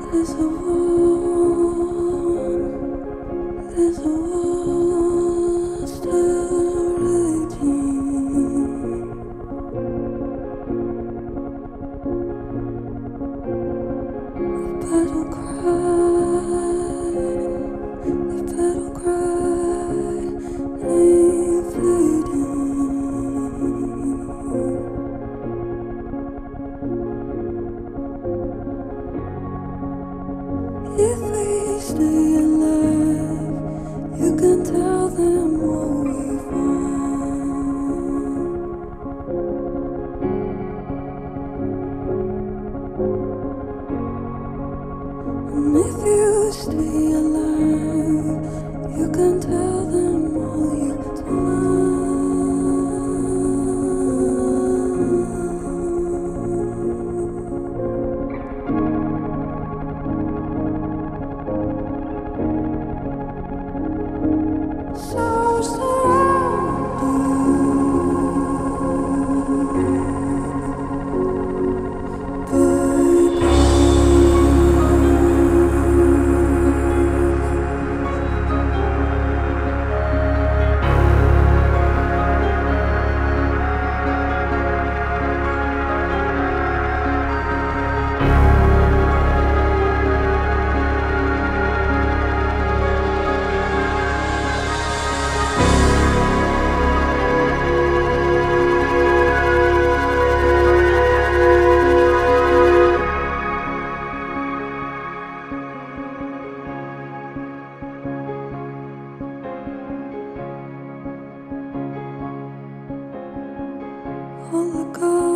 There's a war still raging. The battle cry ain't fading. If we stay alive, you can tell them what we've won. And if you stay alive, you can tell them all you've done. So all the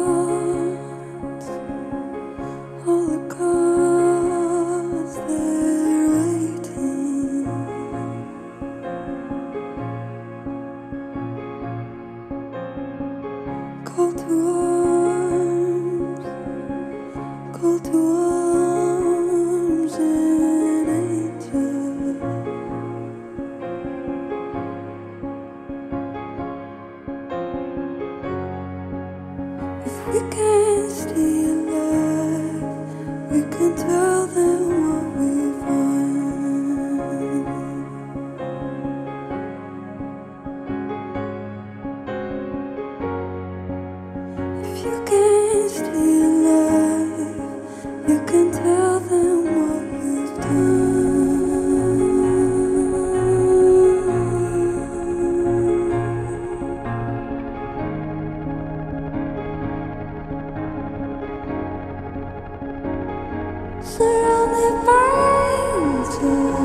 gods, they're waiting. Call to arms, an angel. If we can't stay alive, we can tell them what we've won. If you can't stay alive, you can tell them what you've done. Surrounded by angels.